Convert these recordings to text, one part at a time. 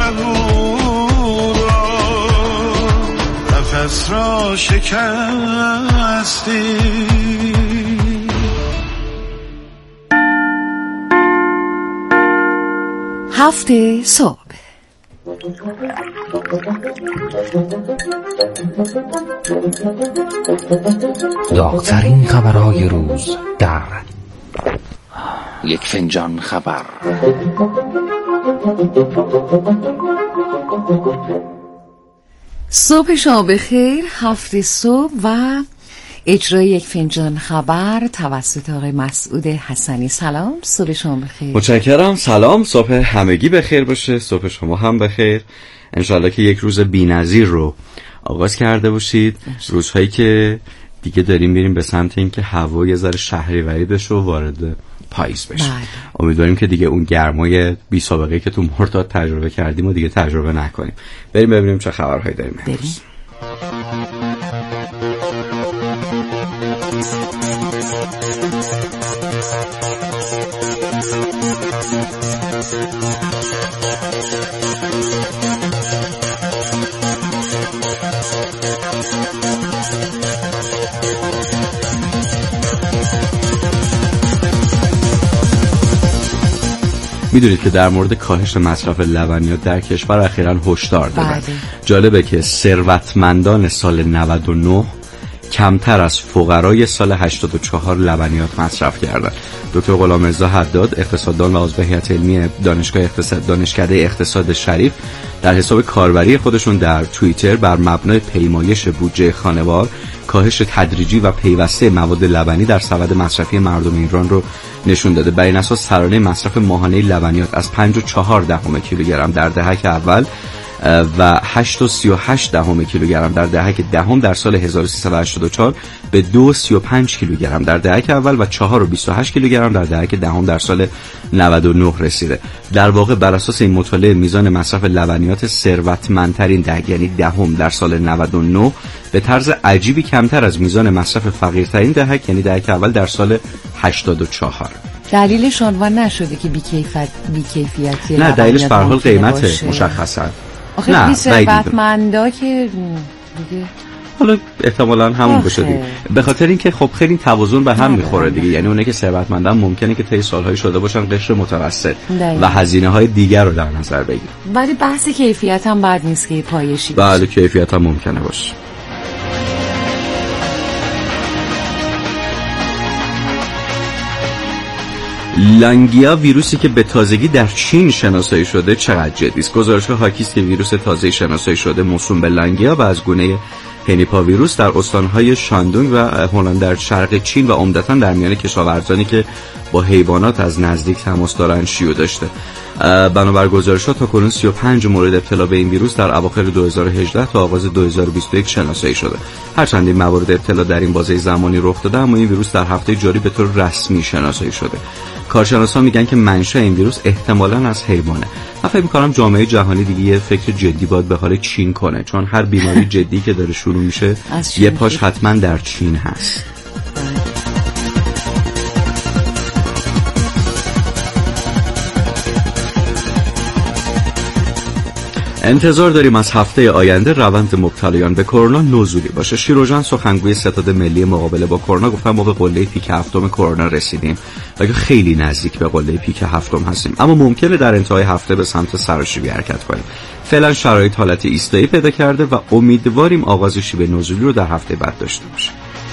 گلو را قفس را شکستی. هفته صبح. داغ‌ترین خبرهای روز در یک فنجان خبر. صبح شما بخیر. هفته صبح و اجرای یک فنجان خبر توسط آقای مسعود حسنی. سلام، صبح شما بخیر. متشکرم. سلام، صبح همگی بخیر باشه. صبح شما هم بخیر. انشالله که یک روز بی‌نظیر رو آغاز کرده باشید. روزهایی که دیگه داریم میریم به سمت اینکه هوا یه ذره شهریوری بشه و وارد پاییز بشه. امیدواریم که دیگه اون گرمای بی سابقه‌ای که تو مرداد تجربه کردیم و دیگه تجربه نکنیم. بریم ببینیم چه خبرهایی داریم امروز. میدونید که در مورد کاهش مصرف لبنیات در کشور اخیراً هشدار دادن. جالبه که ثروتمندان سال 99 کمتر از فقرای سال 84 لبنیات مصرف کردند. دکتر غلامرضا حداد، اقتصاددان و عضو هیئت علمی دانشکده اقتصاد شریف، در حساب کاربری خودشون در توییتر بر مبنای پیمایش بودجه خانوار کاهش تدریجی و پیوسته مواد لبنی در سبد مصرفی مردم ایران رو نشون داده. بر این اساس ترانه مصرف ماهانه لبنیات از 5.4 کیلوگرم در دهک اول و 8.38 کیلوگرم در دهک دهم در سال 1384 به 2.35 کیلوگرم در دهک اول و 4.28 کیلوگرم در دهک دهم در سال 99 رسیده. در واقع بر اساس این مطالعه میزان مصرف لبنیات ثروتمندترین دهک یعنی دهم در سال 99 به طرز عجیبی کمتر از میزان مصرف فقیرترین دهک یعنی دهک اول در سال 84. دلیلش عنوان نشده که بی‌کیفیتی نه، دلیلش به هر حال قیمت مشخصا. آخه ثروتمندا که دیگه حالا احتمالاً همون باشه دیگه. به خاطر اینکه خب خیلی توازن به هم میخوره دیگه. یعنی اونایی که ثروتمندن ممکنه که طی سالهای شده باشن قشر متوسط و هزینه‌های دیگر رو در نظر بگیرن. ولی بحث کیفیت هم بد نیست که پایشی باشه. بله، کیفیت هم ممکنه باشه. لانگیا، ویروسی که به تازگی در چین شناسایی شده، چقدر جدی است؟ گزارش‌ها حاکی است که ویروس تازه شناسایی شده موسوم به لانگیا و از گونه هنیپا ویروس در استان‌های شاندونگ و هنان در شرق چین و عمدتاً در میان کشاورزانی که با حیوانات از نزدیک تماس دارند شیوع داشته. بنابر گزارش‌ها تاکنون 35 مورد ابتلا به این ویروس در اواخر 2018 تا آغاز 2021 شناسایی شده. هرچند این موارد ابتلا در این بازه زمانی رخ داده، اما این ویروس در هفته جاری به طور رسمی شناسایی شده. کارشناسان میگن که منشأ این ویروس احتمالاً از حیوانه. من فکر می‌کنم جامعه جهانی دیگه یه فکر جدی باید به حال چین کنه، چون هر بیماری جدی که داره شروع میشه یه پاش حتما در چین هست. انتظار داریم از هفته آینده روند مبتلایان به کرونا نزولی باشه. شیروژان، سخنگوی ستاد ملی مقابله با کرونا، گفتن ما به قله پیک هفتم کرونا رسیدیم و خیلی نزدیک به قله پیک هفتم هستیم، اما ممکنه در انتهای هفته به سمت سراشیبی حرکت کنیم. فعلا شرایط حالت ایستایی پیدا کرده و امیدواریم آغاز شیب نزولی رو در هفته بعد داشته باشیم.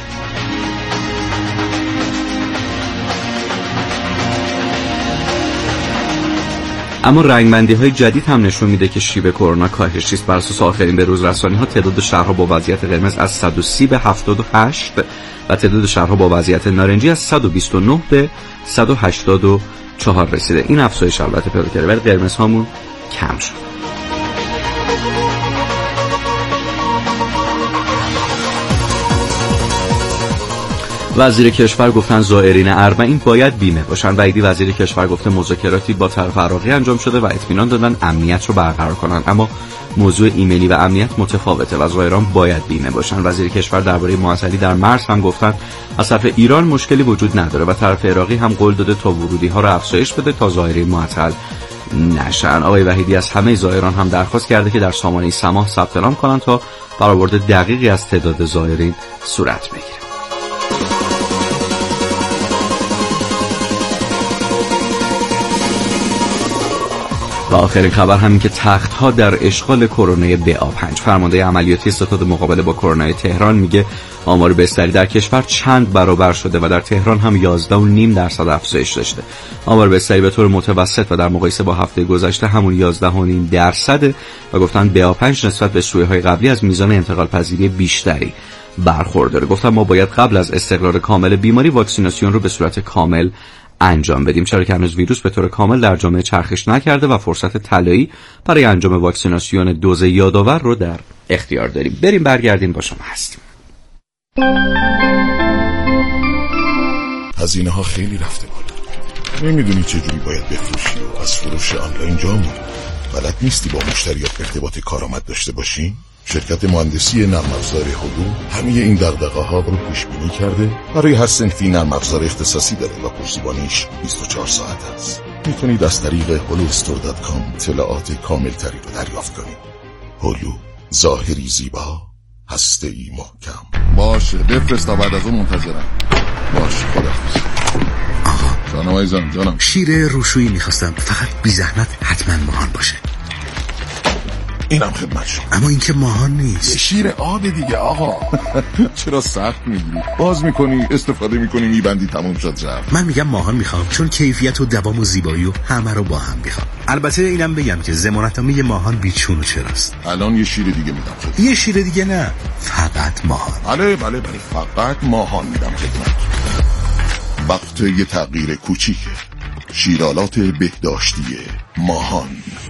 اما رنگبندی‌های جدید هم نشون میده که شیب کرونا کاهشی است. بر اساس آخرین بروز رسانی‌ها تعداد شهرها با وضعیت قرمز از 130 به 78 و تعداد شهرها با وضعیت نارنجی از 129 به 184 رسیده. این افزایش البته پیدا کرده ولی قرمز هامون کم شد. وزیر کشور گفتن زائرین اربعین باید بیمه باشن. وحیدی وزیر کشور گفته مذاکراتی با طرف عراقی انجام شده و اطمینان دادن امنیت رو برقرار کنن، اما موضوع ایمنی و امنیت متفاوته و زائران باید بیمه باشن. وزیر کشور درباره معطلی در مرز هم گفتن از طرف ایران مشکلی وجود نداره و طرف عراقی هم قول داده تا ورودی ها رو افزایش بده تا زائرین معطل نشن. آقای وحیدی از همه زائران هم درخواست کرده که در سامانه سماح ثبت نام کنند تا برآورد دقیقی از تعداد زائرین صورت بگیره. و آخرین خبر همین که تخت‌ها در اشغال کرونا BA5. فرمانده عملیاتی ستاد مقابله با کرونا تهران میگه آمار بستری در کشور چند برابر شده و در تهران هم 11.5% افزایش داشته. آمار بستری به طور متوسط و در مقایسه با هفته گذشته همون 11.5% و گفتن BA5 نسبت به سویه‌های قبلی از میزان انتقال پذیری بیشتری برخورداره. گفتن ما باید قبل از استقرار کامل بیماری واکسیناسیون رو به صورت کامل انجام بدیم، چرا که هنوز ویروس به طور کامل در جامعه چرخش نکرده و فرصت طلایی برای انجام واکسیناسیون دوز یادآور رو در اختیار داریم. بریم برگردیم با شما هستیم. هزینه ها خیلی رفته بالا. نمیدونی چجوری باید بفروشی و از فروش آنلاین جا موندی. بلد نیستی با مشتریات ارتباط کارآمد داشته باشی؟ شرکت مهندسی نرم افزار هلو همه این دغدغه‌ها رو پیش بینی کرده. برای هر صنفی نرم افزار اختصاصی داره و پشتیبانیش 24 ساعت است. میتونید از طریق holostore.com اطلاعات کامل تری رو دریافت کنید. هلو، ظاهری زیبا، هسته‌ای محکم. باشه بفرست تا بعد از اون منتظرم. باشه خداحافظ. جانم عزیزم جانم. شیر روشویی میخواستم، فقط بی زحمت حتما ماهان باشه. اینم خدمت شما. اما این که ماهان نیست. شیر آب دیگه آقا. چرا سخت میگیری؟ باز میکنی، استفاده میکنی، میبندی، تموم شد رفت. من میگم ماهان میخوام چون کیفیت و دوام و زیبایی و همه رو با هم میخوام. البته اینم بگم که ضمانتنامه ماهان بیچون و چراست. الان یه شیر دیگه میدم خدمت. یه شیر دیگه نه، فقط ماهان. بله فقط ماهان میدم خدمت. وقت یه تغییر کوچیکه. شیرالات بهداشتی ماهان.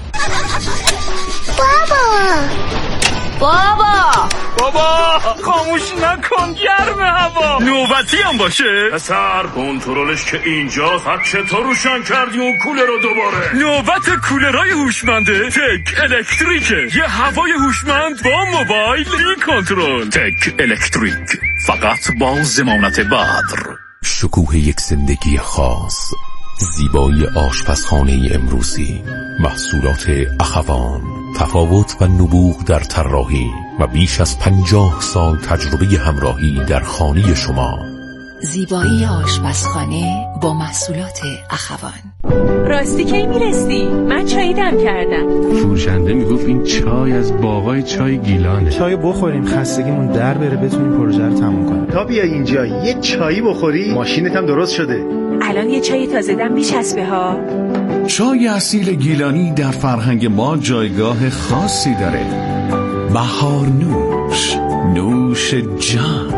بابا خاموش نکن، گرم هوا. نوبتی هم باشه پسر، کنترلش که اینجا. خط چطور روشن کردی اون کولر رو دوباره؟ نوبت کولرهای هوشمنده تک الکتریکه. یه هوای هوشمند با موبایل بی کنترل. تک الکتریک، فقط با ضمانت بدر. شکوه یک زندگی خاص، زیبایی آشپزخانه امروزی، محصولات اخوان، تفاوت و نبوغ در طراحی و بیش از 50 سال تجربه همراهی در خانه شما. زیبایی آشپزخانه با محصولات اخوان. راستی کی میرسی؟ من چای دم کردم. فروشنده میگفت این چای از باغای چای گیلانه. چای بخوریم خستگیمون در بره، بتونیم پروژه رو تموم کنیم. تا بیای اینجا یه چایی بخوری ماشینت هم درست شده. الان یه چای تازه دم میچسبه ها. چای اصیل گیلانی در فرهنگ ما جایگاه خاصی داره. بهار نوش، نوش جان.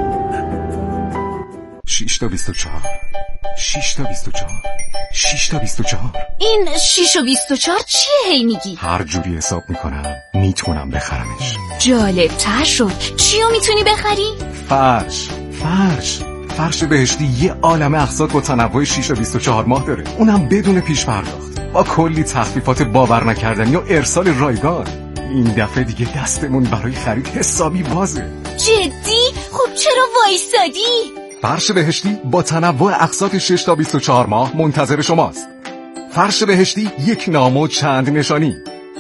6 تا 24 6 تا 24 6 تا 24. این 6 و 24 چیه هی میگی؟ هر جوری حساب میکنم میتونم بخرمش. جالب تر شد. چیو میتونی بخری؟ فرش بهشتی یه عالمه اقساط با تنوع 6 تا 24 ماه داره، اونم بدون پیش پرداخت، با کلی تخفیفات باور نکردنی و ارسال رایگان. این دفعه دیگه دستمون برای خرید حسابی بازه. جدی؟ خب چرا وایسادی؟ فرش بهشتی با تنوع اقساط 6 تا 24 ماه منتظر شماست. فرش بهشتی، یک نام و چند نشانی.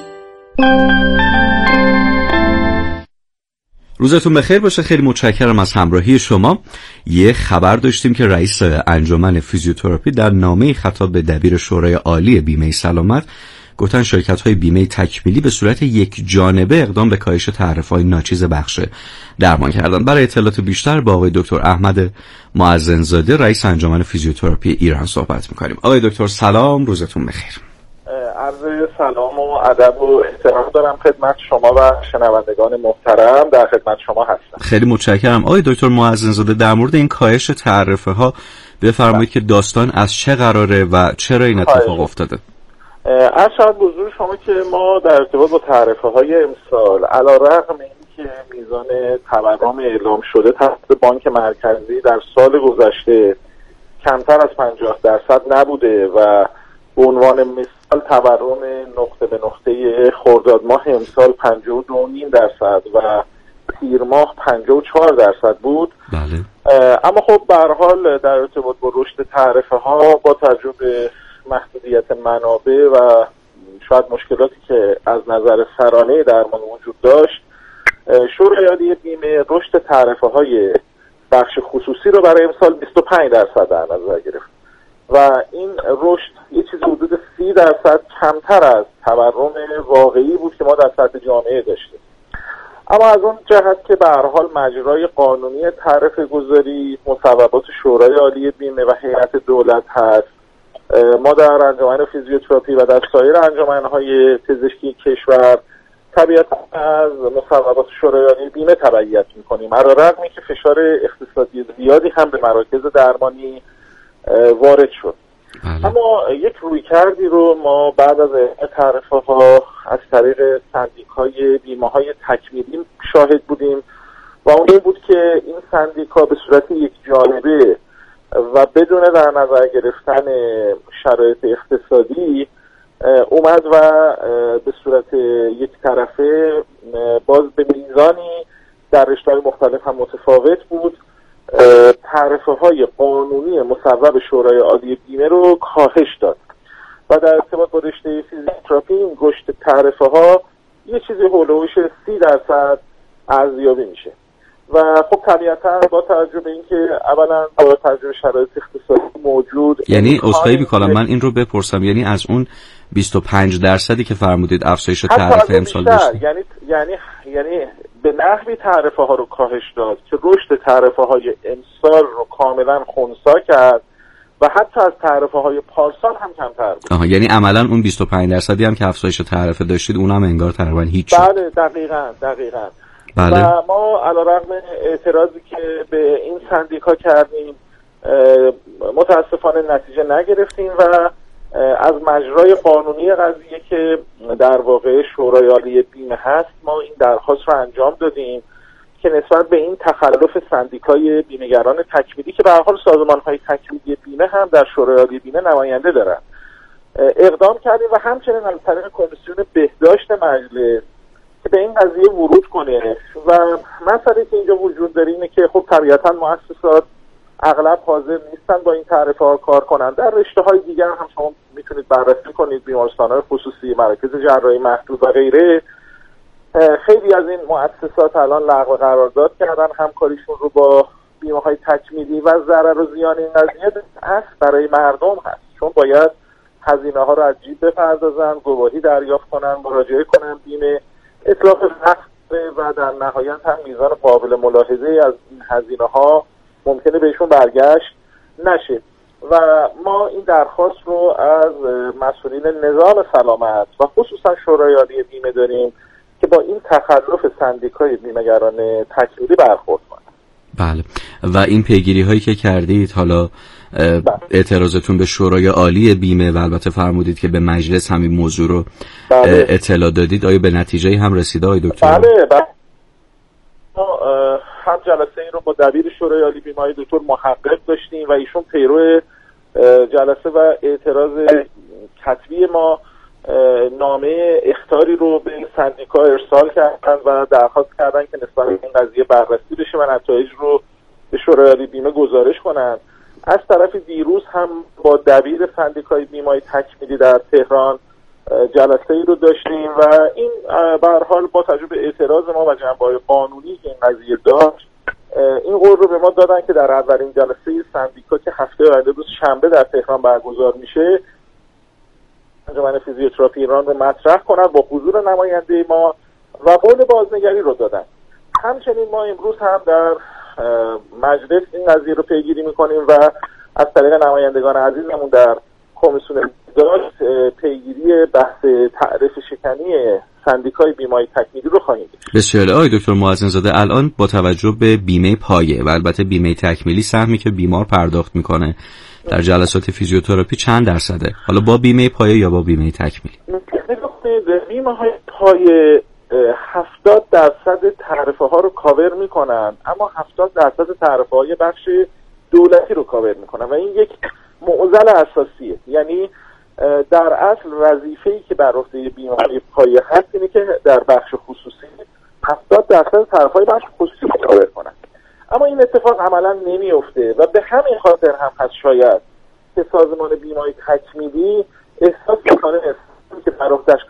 روزتون بخیر باشه. خیلی متشکرم از همراهی شما. یه خبر داشتیم که رئیس انجمن فیزیوتراپی در نامه خطاب به دبیر شورای عالی بیمه سلامت گفتن شرکت‌های بیمه تکمیلی به صورت یک جانبه اقدام به کاهش تعرفه‌های ناچیز بخش درمان کردن. برای اطلاعات بیشتر با آقای دکتر احمد معزن‌زاده رئیس انجمن فیزیوتراپی ایران صحبت می‌کنیم. آقای دکتر سلام، روزتون بخیر. عرض سلام و ادب و احترام دارم خدمت شما و شنوندگان محترم. در خدمت شما هستم. خیلی متشکرم. آقای دکتر معزن‌زاده، در مورد این کاهش تعرفه‌ها بفرمایید که داستان از چه قراره و چرا این اتفاق افتاده؟ از شاید بزرگ شما که ما در ارتباط با تعرفه‌های امسال علیرغم اینکه میزان تورم اعلام شده توسط بانک مرکزی در سال گذشته کمتر از 50% نبوده و به عنوان مثال تورم نقطه به نقطه خرداد ماه امسال 52.5% و تیر ماه 54% بود. بله. اما خب به هر حال در ارتباط با رشد تعرفه‌ها با توجه به محدودیت منابع و شاید مشکلاتی که از نظر سرانه درمان وجود داشت، شورای عالی بیمه رشد تعرفه‌های بخش خصوصی رو برای امسال 25% در نظر گرفت و این رشد یه چیز حدود 30% کمتر از تورم واقعی بود که ما در سطح جامعه داشتیم. اما از اون جهت که به هر حال مجرای قانونی تعرفه گذاری مصوبات شورای عالی بیمه و هیئت دولت هست، ما در انجمن فیزیوتراپی و در سایر انجمن‌های پزشکی کشور طبیعتا از مصوبات شورای عالی بیمه تبعیت می‌کنیم، علی‌رغم اینکه فشار اقتصادی زیادی هم به مراکز درمانی وارد شد. اما یک رویکردی رو ما بعد از تعرفه‌ها از طریق سندیکای بیمه‌های تکمیلی شاهد بودیم و اون این بود که این سندیکا به صورت یک جانبه و بدون در نظر گرفتن شرایط اقتصادی اومد و به صورت یک طرفه باز به میزانی در رشته‌های مختلف هم متفاوت بود تعرفه‌های قانونی مصوب شورای عالی بیمه رو کاهش داد و در ارتباط با رشته فیزیوتراپی این رشد تعرفه‌ها یه چیزی هولوش 30% ارزیابی میشه و خب طبیعتا با توجه به اینکه اولا با توجه شرایط اقتصادی موجود، یعنی عذرخواهی می‌کنم من این رو بپرسم، یعنی از اون 25% که فرمودید افزایش تعرفه امسال داشت، یعنی به نحوی تعرفه ها رو کاهش داد که رشد تعرفه های امسال رو کاملا خنثی کرد و حتی از تعرفه های پارسال هم کمتر بود. یعنی عملا اون 25% هم که افزایش تعرفه داشتید اونم انگار تقریبا هیچ شد. بله دقیقاً. بله. و ما علیرغم اعتراضی که به این سندیکا کردیم متاسفانه نتیجه نگرفتیم و از مجرای قانونی قضیه که در واقع شورای عالی بیمه هست ما این درخواست رو انجام دادیم که نسبت به این تخلف سندیکای بیمه‌گران تکمیلی که به هر حال سازمان‌های تکمیلی بیمه هم در شورای عالی بیمه نماینده دارن اقدام کردیم و همچنین از طریق کمیسیون بهداشت مجلس که به این قضیه ورود کنه و مسئله که اینجا وجود داره اینه که خب طبیعتاً مؤسسات اغلب حاضر نیستن با این تعرفه ها کار کنن. در رشته های دیگر هم شما میتونید بررسی کنید، بیمارستان‌های خصوصی، مراکز جراحی محدود و غیره، خیلی از این مؤسسات الان لغو قرارداد کردن همکاریشون رو با بیمه های تکمیلی و ضرر و زیان این قضیه اصل برای مردم هست، چون باید هزینه ها رو از جیب بپردازن، گواهی دریافت کنن، مراجعه کنن، بیمه اطلاق نقد و در نهایت هم میزان قابل ملاحظه از این هزینه ها ممکنه بهشون برگشت نشه و ما این درخواست رو از مسئولین نظام سلامت و خصوصا شورای عالی بیمه داریم که با این تخلف سندیکای بیمه‌گران تکمیلی برخورد کنند. بله و این پیگیری هایی که کردید حالا اعتراضتون به شورای عالی بیمه و البته فرمودید که به مجلس همین موضوع رو اطلاع دادید، آیا به نتیجه هم رسیده آقای دکتر؟ بله هم جلسه این رو با دبیر شورای عالی بیمه های دکتر محقق داشتیم و ایشون پیرو جلسه و اعتراض کتبی ما نامه اخطاری رو به سندیکا ارسال کردن و درخواست کردن که نسبت به این قضیه بررسی بشه و نتایج رو به شورای عالی بیمه گزارش کنن. از طرف دیروز هم با دبیر سندیکای بیمه‌های تکمیلی در تهران جلسه ای رو داشتیم و این به هر حال با توجه به اعتراض ما و جنبه‌های قانونی که این قضیه داشت این قول رو به ما دادن که در اولین جلسه سندیکا که هفته آینده روز شنبه در تهران برگزار میشه انجمن فیزیوتراپی ایران رو مطرح کنن با حضور نماینده ما و قول بازنگری رو دادن. همچنین ما امروز هم در مجلس این قضیه رو پیگیری میکنیم و از طریق نمایندگان عزیزمون در کمیسیون بهداشت پیگیری بحث تعرفه شکنی سندیکای بیمه‌های تکمیلی رو خواهیم داشت. بسیار عالی دکتر معظم زاده، الان با توجه به بیمه پایه و البته بیمه تکمیلی سهمی که بیمار پرداخت میکنه در جلسات فیزیوتراپی چند درصده؟ حالا با بیمه پایه یا با بیمه تکمیلی؟ بیمه های پایه 70% تعرفه ها رو کاور میکنن، اما 70% تعرفه های بخش دولتی رو کاور میکنن و این یک معضل اساسیه. یعنی در اصل وظیفه‌ای که بر عهده بیمه های پایه هست اینه که در بخش خصوصی 70% تعرفه های بخش خصوصی رو کاور کنن، اما این اتفاق عملا نمیفته و به همین خاطر هم هست شاید که سازمان بیمه‌های تکمیلی احساس میکنه که بر عهده‌اش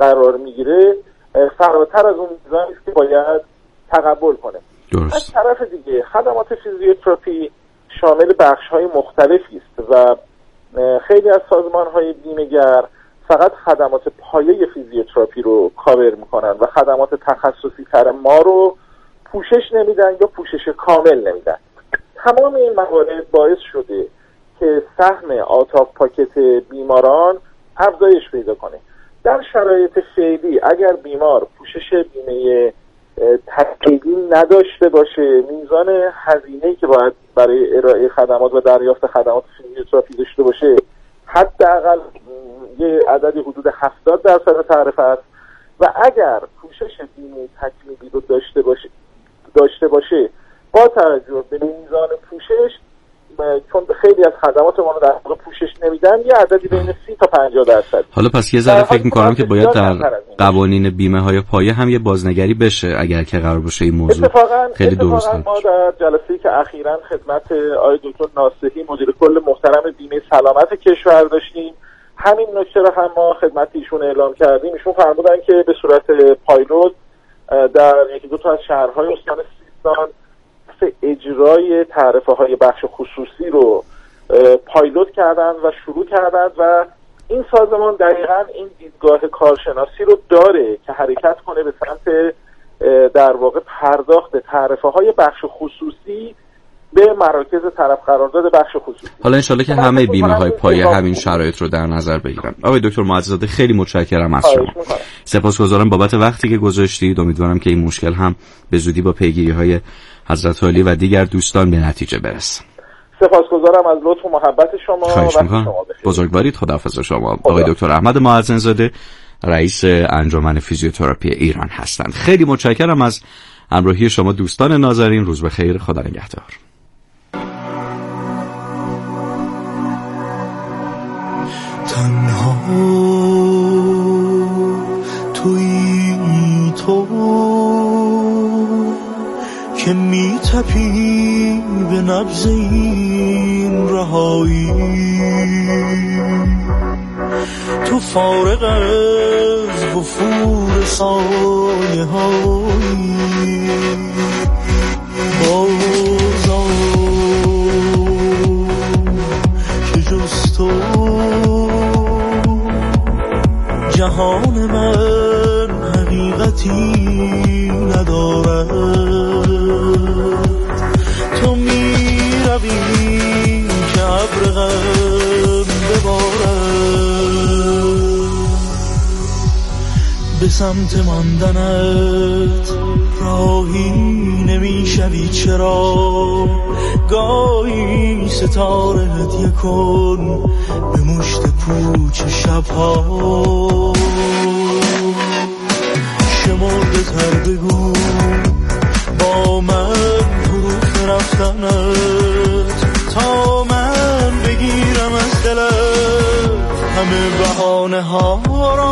فراتر از اون میزانی است که باید تقبل کنه. درست. از طرف دیگه خدمات فیزیوتراپی شامل بخش‌های مختلفی است و خیلی از سازمان‌های بیمه‌گر فقط خدمات پایه فیزیوتراپی رو کاور میکنن و خدمات تخصصی تر ما رو پوشش نمیدن یا پوشش کامل نمیدن. تمام این موارد باعث شده که سهم آوت آف پاکت بیماران افزایش پیدا کنه. در شرایط فعلی اگر بیمار پوشش بیمه تقریبی نداشته باشه، میزان هزینه‌ای که باید برای ارائه خدمات و دریافت خدمات فیزیوتراپی داشته باشه حداقل یه عددی حدود 70% تعرفه است و اگر پوشش بیمه تکمیلی رو داشته باشه با توجه به میزان پوشش، چون خیلی از خدمات ما رو در واقع پوشش نمیدن، یه عددی بین 30 تا 50%. حالا پس یه ذره فکر می‌کنم که باید در قوانین بیمه های پایه هم یه بازنگری بشه اگر که قرار باشه این موضوع خیلی درست باشه. ما در جلسه‌ای که اخیراً خدمت آقای دکتر ناصحی مدیر کل محترم بیمه سلامت کشور داشتیم، همین نکته رو هم ما خدمت ایشون اعلام کردیم. ایشون فرمودن که به صورت پایلوت در یکی دو تا از شهرهای استان سیستان اجرای تعرفه‌های بخش خصوصی رو پایلوت کردن و شروع کردن و این سازمان دقیقاً این دیدگاه کارشناسی رو داره که حرکت کنه به سمت در واقع پرداخت تعرفه‌های بخش خصوصی به مراکز طرف قرارداد بخش خصوصی. حالا انشالله که همه بیمه‌های پایه همین شرایط رو در نظر بگیرن. آقای دکتر معززاده خیلی متشکرم از شما. سپاسگزارم بابت وقتی که گذاشتید. امیدوارم که این مشکل هم به زودی با پیگیری‌های حضرت عالی و دیگر دوستان به نتیجه برسه. سپاسگزارم از لطف و محبت شما. خواهش می‌کنم. بزرگوارید. خداحافظ شما. آقای دکتر احمد معززاده رئیس انجمن فیزیوتراپی ایران هستند. خیلی متشکرم از همراهی شما دوستان ناظرین. روز بخیر. خدا نگهدار. تنها تویی تو که میتپی به نبض این رهایی، تو فارغ از وفور سایه هایی بازا که جز تو جهان من حقیقتی ندارد. تو می روی که ابر غم ببارد، به سمت ماندنت راهی نمی شوی. چرا گاهی ستاره هدیه کن به مشت پوچ شبها، شمرده تر بگو با من حروف رفتنت تا من بگیرم از دلت همه بهانه ها را.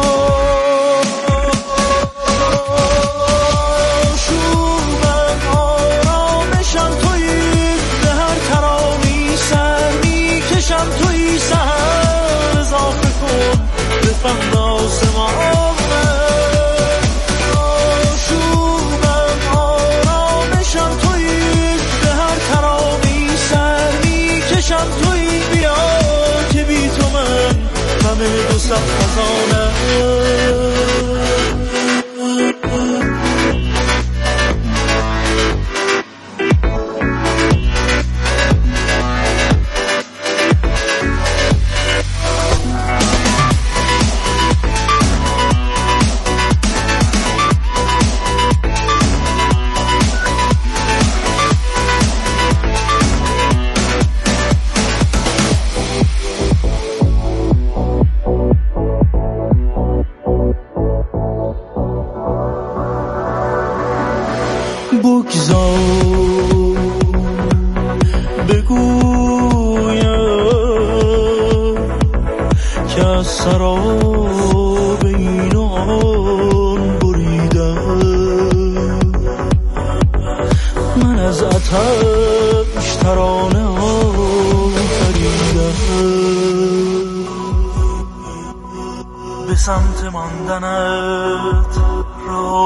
به سمت ماندنت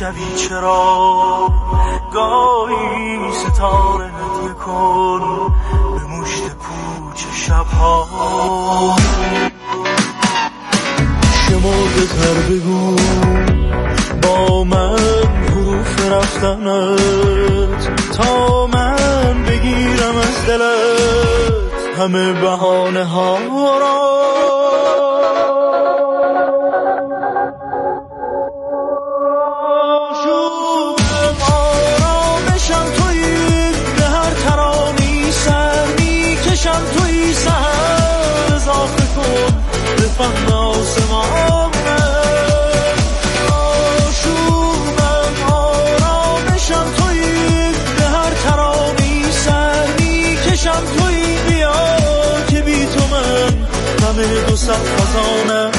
شبی چرا گاهی ستاره هدیه کن به مشت پوچ شبها شمرده تر بگو با من حروف رفتنت تا من بگیرم از دلت همه بهانه ها را دو صد خزانه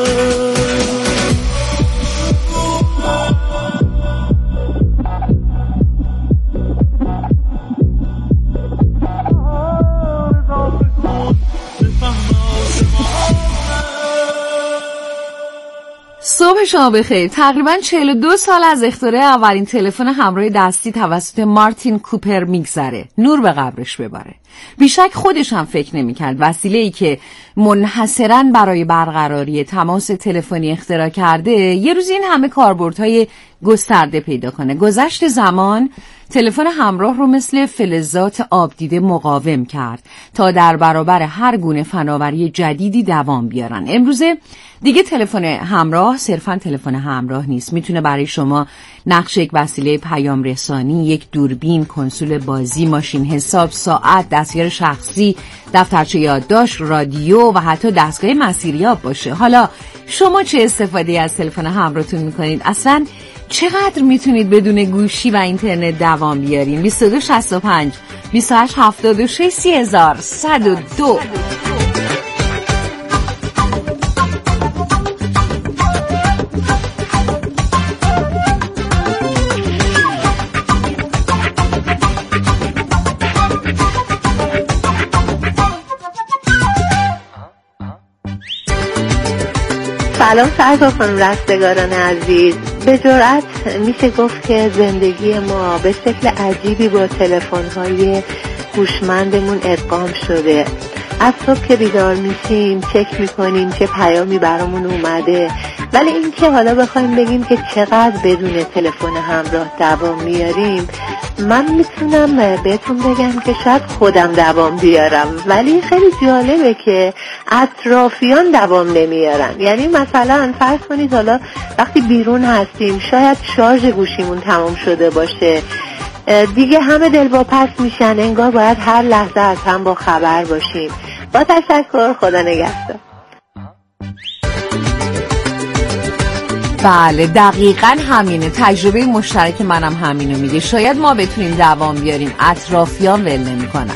صبح شما بخیر. تقریباً 42 سال از اختراع اولین تلفن همراه دستی توسط مارتین کوپر میگذره. نور به قبرش بباره. بیشک خودش هم فکر نمی‌کرد وسیله‌ای که منحصراً برای برقراری تماس تلفنی اختراع کرده یه روز این همه کاربردهای گسترده پیدا کنه. گذشت زمان تلفن همراه رو مثل فلزات آبدیده مقاوم کرد تا در برابر هر گونه فناوری جدیدی دوام بیارن. امروزه دیگه تلفن همراه صرفاً تلفن همراه نیست. میتونه برای شما نقش یک وسیله پیام رسانی، یک دوربین، کنسول بازی، ماشین حساب، ساعت، دستگاه شخصی، دفترچه یادداشت، رادیو و حتی دستگاه مسیریاب باشه. حالا شما چه استفاده از تلفن همراهتون میکنید؟ اصلاً چقدر میتونید بدون گوشی و اینترنت دوام بیارین؟ 2265 2876 3102. سلام سرکار خانم، رستگاران عزیز. به جرأت میشه گفت که زندگی ما به شکل عجیبی با تلفن‌های هوشمندمون ادغام شده. از صبح که بیدار میشیم چک میکنیم چه پیامی برامون اومده، ولی این که حالا بخوایم بگیم که چقدر بدون تلفن همراه دوام میاریم، من میتونم بهتون بگم که شاید خودم دوام بیارم، ولی خیلی جالبه که اطرافیان دوام نمیارن. یعنی مثلا فرض کنید حالا وقتی بیرون هستیم شاید شارژ گوشیمون تمام شده باشه، دیگه همه دلواپس میشن، انگار باید هر لحظه از هم با خبر باشیم. با تشکر، خدا نگهدار. بله دقیقاً همینه. تجربه مشترک منم همینو میگه. شاید ما بتونیم دوام بیاریم، اطرافیان ول نمی‌کنن.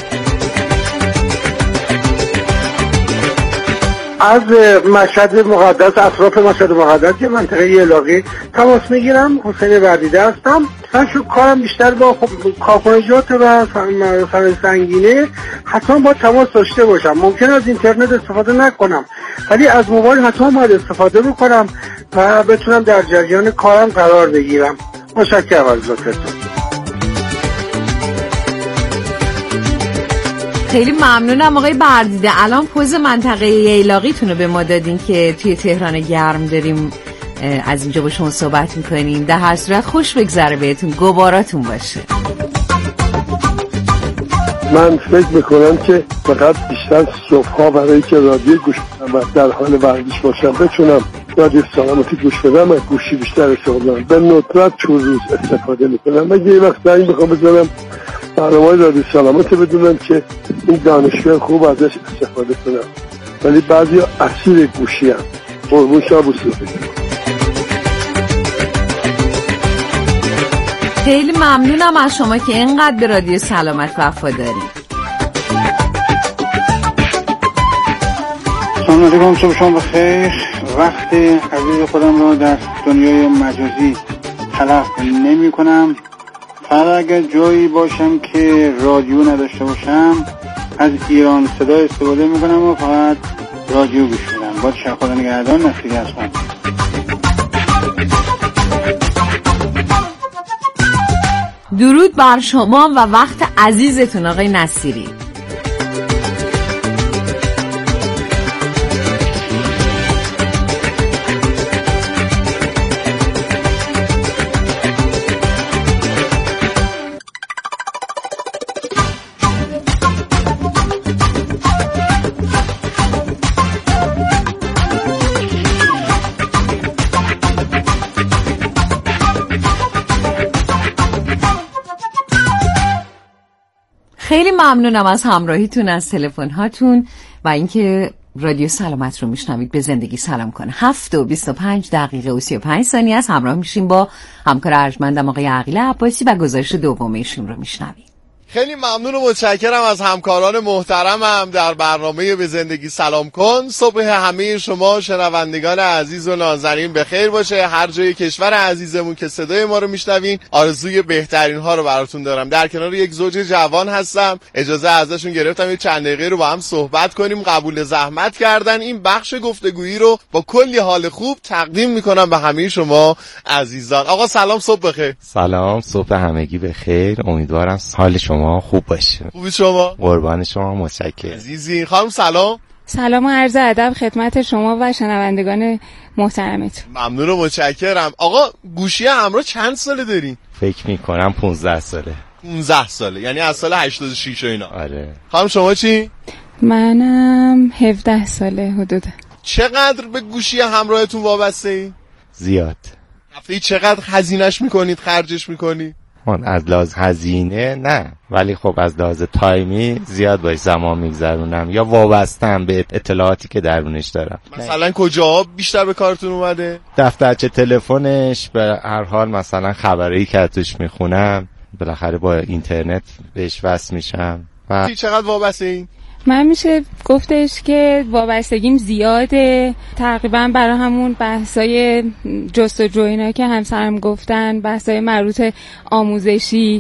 از مشهد مقدس، اطراف مشهد مقدس، یه منطقه یلاقی تماس میگیرم. حسین بردیده هستم. من کارم بیشتر با کارخانجات و صنایع سنگینه. حتما باید تماس داشته باشم. ممکن از اینترنت استفاده نکنم، ولی از موبایل حتما باید استفاده بکنم و بتونم در جریان کارم قرار بگیرم. متشکرم از لطفتون. خیلی ممنونم آقای بردیده. الان پوز منطقه ییلاقیتون رو به ما دادین که توی تهران گرم داریم از اینجا با شما صحبت میکنیم. در هر صورت خوش بگذره بهتون، گواراتون باشه. من فکر میکنم که فقط بیشتر صبحها برای که رادیو گوش بدم و در حال ورزش باشم بتونم رادیو سلامتی گوش بدم و گوشی بیشتر استفاده کنم. به ندرت چون روز استفاده میکنم. مگه یه وقت زنگ بخوام بزنم برنامه رادیو سلامتی بدونم که این دانشجویان خوب ازش استفاده کنم، ولی بعضی اسیر گوشی هم قربون شما بسید. خیلی ممنونم از شما که اینقدر به رادیو سلامت وفادارید. سلام علیکم، صبح شما بخیر. وقت عزیز خودم رو در دنیای مجازی تلف نمی کنم. فقط اگر جایی باشم که رادیو نداشته باشم از ایران صدا استفاده می کنم و فقط رادیو گوش میدم. با خدا نگهدار. نصیری هستم. درود بر شما و وقت عزیزتون آقای نصیری. خیلی ممنونم از همراهیتون از تلفن هاتون و اینکه رادیو سلامت رو میشنوید. به زندگی سلام کن. 7:25 و 35 ثانیه از همراه میشیم با همکار ارجمندم آقای عقیل عباسی و گزارش دومیشون رو میشنوید. خیلی ممنون و متشکرم از همکاران محترمم در برنامه به زندگی سلام کن. صبح همه شما شنوندگان عزیز و نازنین بخیر باشه. هر جای کشور عزیزمون که صدای ما رو میشنوین آرزوی بهترین ها رو براتون دارم. در کنار یک زوج جوان هستم، اجازه ازشون گرفتم یه چند دقیقه رو با هم صحبت کنیم. قبول زحمت کردن. این بخش گفتگویی رو با کلی حال خوب تقدیم میکنم به همه شما عزیزان. آقا سلام، صبح بخیر. سلام، صبح همگی بخیر. امیدوارم حال شما خوب باشه. خوبی شما؟ قربان شما، متشکرم. عزیزی خانم سلام. سلام و عرض ادب خدمت شما و شنوندگان محترمتون. ممنون و متشکرم. آقا گوشی همراه چند ساله دارین؟ فکر میکنم 15 ساله. 15 ساله، یعنی از سال 86 و اینا. آره. خانم شما چی؟ منم 17 ساله حدودا. چقدر به گوشی همراهتون وابسته ای؟ زیاد. هفته‌ای چقدر هزینه‌اش میکنید، خرجش میکنید؟ من از لحاظ هزینه نه، ولی خب از لحاظ تایمی زیاد باش زمان میگذرونم یا وابستم به اطلاعاتی که درونش دارم. مثلا کجا بیشتر به کارتون اومده؟ دفترچه تلفنش، به هر حال مثلا خبری که توش میخونم، بالاخره با اینترنت بهش وصل میشم. و چقدر وابسته این؟ من میشه گفتش که وابستگیم زیاده، تقریبا برای همون بحثای جستجو اینا که همسرم گفتن، بحثای مربوط آموزشی،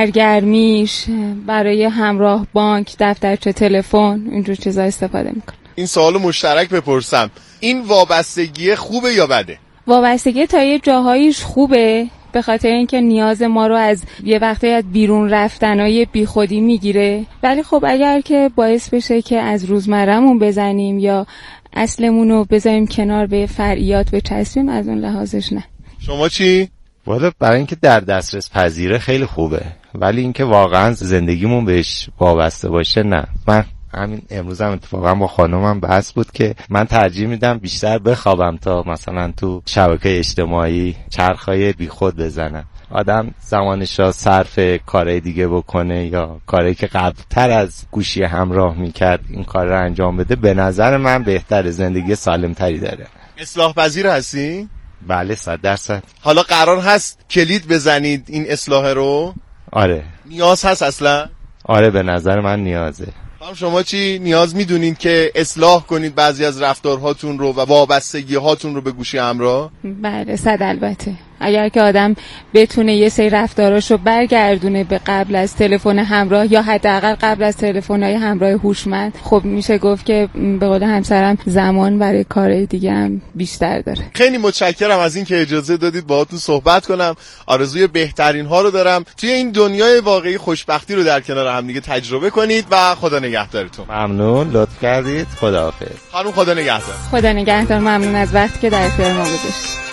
سرگرمیش، برای همراه بانک، دفترچه تلفن، اینجور چیزا استفاده میکنم. این سوالو مشترک بپرسم، این وابستگی خوبه یا بده؟ وابستگی تا یه جاهایش خوبه، به خاطر اینکه نیاز ما رو از یه وقتی از بیرون رفتنای بیخودی میگیره، ولی خب اگر که باعث بشه که از روزمره‌مون بزنیم یا اصلمون رو بذاریم کنار به فرعیات بچسبیم، از اون لحاظش نه. شما چی؟ والا برای اینکه در دسترس پذیره خیلی خوبه، ولی اینکه واقعا زندگیمون بهش وابسته باشه نه. من همین امروز هم اتفاقا با خانمم بحث بود که من ترجیح میدم بیشتر بخوابم تا مثلا تو شبکه اجتماعی چرخای بیخود بزنم. آدم زمانش را صرف کارهای دیگه بکنه یا کاری که قبلتر از گوشی همراه میکرد این کار رو انجام بده، به نظر من بهتر، زندگی سالمتری داره. اصلاح پذیر هستی؟ بله 100%. حالا قرار هست کلید بزنید این اصلاح رو؟ آره. نیاز هست اصلا؟ آره به نظر من نیازه. شما چی نیاز میدونین که اصلاح کنید بعضی از رفتارهاتون رو و وابستگی هاتون رو به گوشی همراه؟ بله 100 البته. اگر که آدم بتونه یه سری رفتاراشو برگردونه به قبل از تلفن همراه یا حداقل قبل از تلفن‌های همراه هوشمند، خب میشه گفت که به قول همسرم زمان برای کارهای دیگه هم بیشتر داره. خیلی متشکرم از این که اجازه دادید باهاتون صحبت کنم. آرزوی بهترین ها رو دارم. توی این دنیای واقعی خوشبختی رو در کنار هم دیگه تجربه کنید و خدا نگهدارتون. ممنون، لطف کردید. خداحافظ. خانم خدا نگهدار. خدا نگهدار. ممنون از وقتی که در اختیار ما گذاشتید.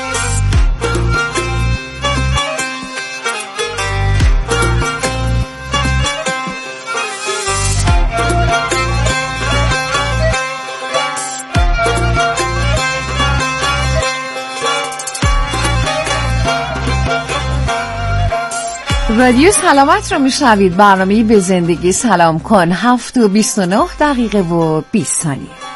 رادیو سلامت رو میشنوید. برنامه به زندگی سلام کن. 7:29 و 20 ثانیه.